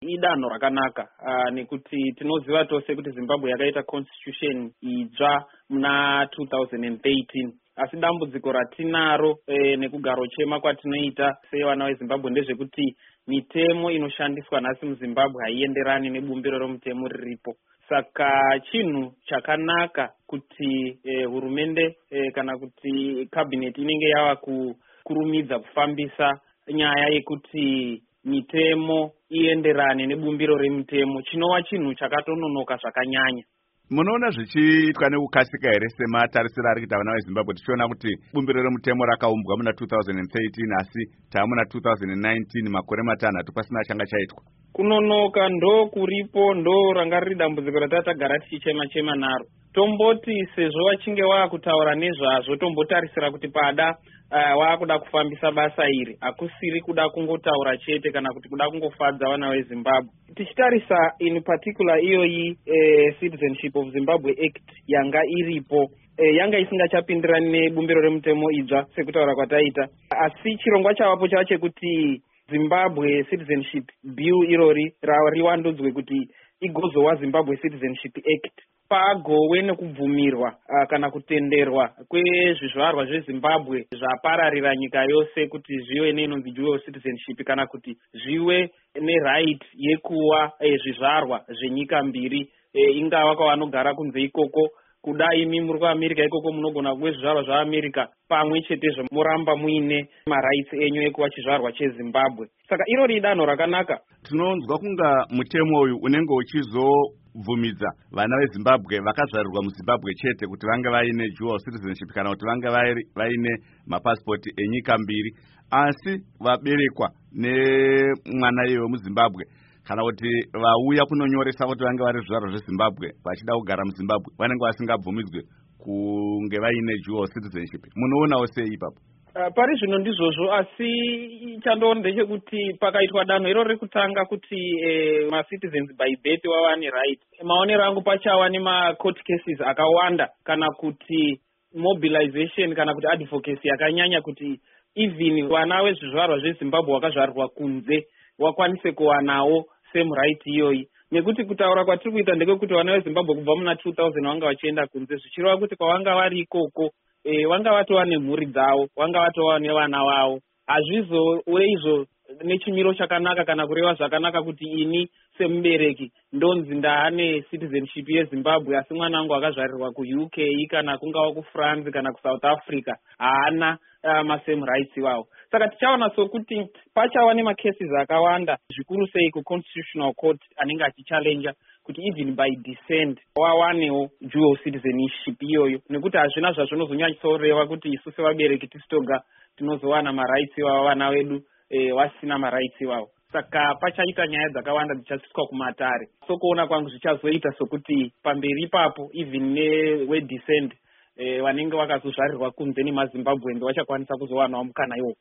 idanho rakanaka nekuti tinoziva tose kuti Zimbabwe yakaita constitution idzva muna 2013 asi dambudziko ratinaro nekugaro chema kwatinoita sevana veZimbabwe ndezvekuti mitemo inoshandiswa nhasi muZimbabwe haienderani nebumbiro romutemo riripo. Saka chinhu chakanaka kuti hurumende kana kuti cabinet inenge yava kurumidza kufambisa nyaya yekuti mitemo ienderane nebumbiro remutemo, chinova chinhu chakatononoka zvakanyanya. Munoona zvichiitwa nekukasika here sematarisiro ari kuita vana veZimbabwe tichiona kuti bumbiro remutemo rakaumbwa muna 2013 asi taamuna 2019 makore matanhatu pasina changa chaitwa? Kunonoka ndo kuripo, ndo ranga riri dambudziko ratatagara tichichema naro. Tomboti sezvo vachinge vakutaura nezvazvo tombotarisira kuti pada wakuda kufambisa basa iri, hakusiri kuda kungotaura chete kana kuti kuda kungofadza vana veZimbabwe. Tichitarisa in particular iyoyi Citizenship of Zimbabwe Act yanga iripo, yanga isingachapindirani nebumbiro remutemo idzva sekutaura kwataita, asi chirongwa chavapo chava chekuti Zimbabwe Citizenship Bill irori riwandudzwe kuti igozowa Zimbabwe Citizenship Act pagove nekubvumirwa kana kutenderwa kwezvizvarwa zveZimbabwe zvapararira nyika yose kuti zvive neinonzi dual citizenship kana kuti zvive neright yekuva zvizvarwa zvenyika mbiri, ingava kwavanogara kunze ikoko. Kudai imi muri kuAmerica ikoko munogona kuve zvizvarwa zvaAmerica pamwe chetezvo moramba muine marights enyu ekuva chizvarwa cheZimbabwe. Saka irori danho rakanaka. Tinonzwa kunga mutemo uyu unenge uchizobvumidza vana veZimbabwe vakazvarirwa muZimbabwe chete kuti vange vaine dual citizenship kana kuti vange vaine mapasipoti enyika mbiri, asi vaberekwa nemwana iye wemuZimbabwe kana kuti vauya kunonyoresa kuti vange vari zvizvarwa zveZimbabwe vachida kugara muZimbabwe vanenge vasingabvumidzwe kunge vaine dual citizenship. Munoonawo sei ipapo? Pari zvino ndizvozvo, asi chandoona ndechekuti pakaitwa danho iro rekutanga kuti ma-citizens by birth wava ne-right, maonero angu pachava nema-court cases akawanda kana kuti mobilization kana kuti advocacy yakanyanya kuti even vana vezvizvarwa zveZimbabwe wakazvarirwa kunze wakwanise kuwanawo same right iyoyi, nekuti kutaura kwatiri kuita ndekekuti vana veZimbabwe kubva muna 2000 vanga vachienda kunze zvichireva kuti kwavanga vari ikoko vanga vatova nemhuri dzavo, vanga vatova nevana vavo. Hazvizove izvo nechimiro chakanaka kana kureva zvakanaka kuti ini semubereki ndonzi ndaane citizenship yeZimbabwe asi mwana wangu akazvarirwa kuUK kana kungava kuFrance kana kuSouth Africa haana masame rights iwawo. Saka tichaona sokuti pachava nemacases akawanda zvikuru sei kuConstitutional Court anenge achichallenja kuti even by descent wawanewo dual citizenship iyoyo, nekuti hazvina zvazvinozonyatsoreva kuti isu sevabereki tisitoga tinozowana marights iwawo vana vedu vasina marights iwawo. Saka pachaita nyaya dzakawanda dzichasvitswa kumatare. So kuona kwangu zvichazoita sokuti pamberi ipapo even newedescent vanenge vakazozvarirwa kunze nemaZimbabwe ndo vachakwanisa kuzowanawo mukana iwo.